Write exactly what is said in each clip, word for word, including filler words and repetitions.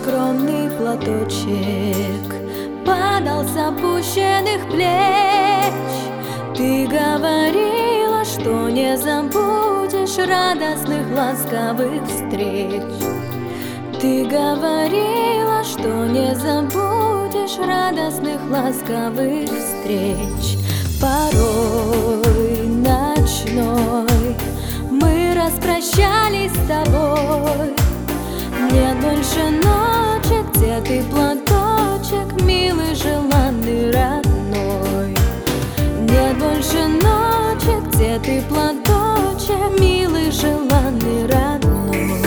скромный платочек падал с опущенных плеч. Ты говорила, что не забудешь радостных ласковых встреч. Ты говорила, что не забудешь радостных ласковых встреч. Порой ночной мы распрощались с тобой. Нет больше ночи, где ты платочек, милый, желанный, родной. Нет больше ночи, где ты платочек, милый, желанный, родной.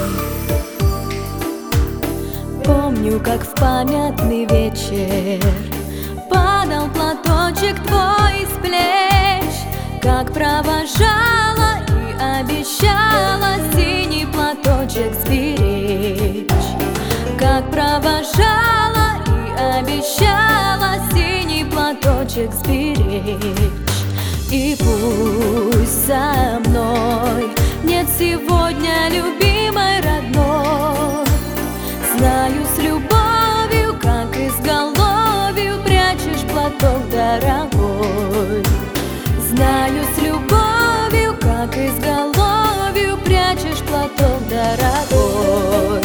Помню, как в памятный вечер падал платочек твой с плеч, как провожала и обещала синий платочек сберечь. Как провожала и обещала синий платочек сберечь. И пусть со мной нет сегодня любимой родной, знаю с любовью, как изголовью прячешь платок дорогой. Знаю с любовью, как изголовью прячешь платок дорогой.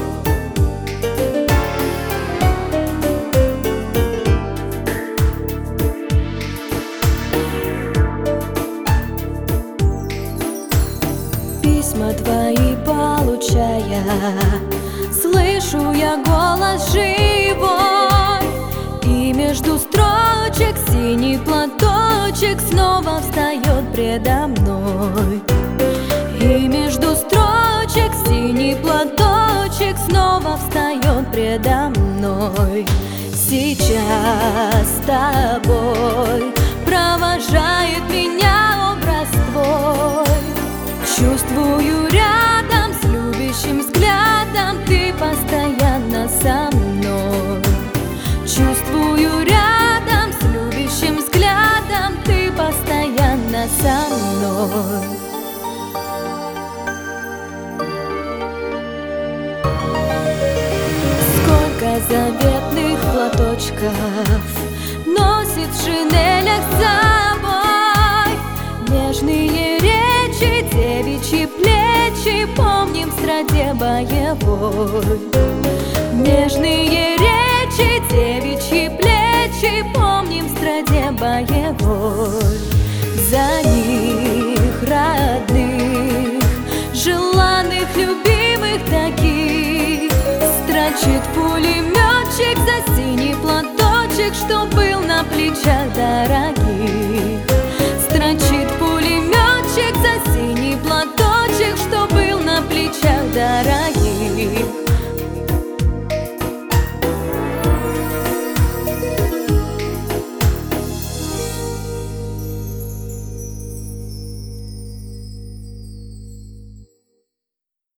Письма твои получая, слышу я голос живой, и между строчек синий платочек снова встает предо мной. И между строчек синий платочек снова встает предо мной. Сейчас с тобой провожает меня образ твой. Чувствую рядом с любящим взглядом, ты постоянно со мной. Чувствую рядом с любящим взглядом, ты постоянно со мной. Сколько заветных платочков носит в шинелях с собой. Нежные речи, девичьи плечи помним в страде боевой. Нежные речи, девичьи плечи помним в страде боевой. За них родных, желанных, любимых таких строчит пулеметчик за синий платочек, что был на плечах дорогих.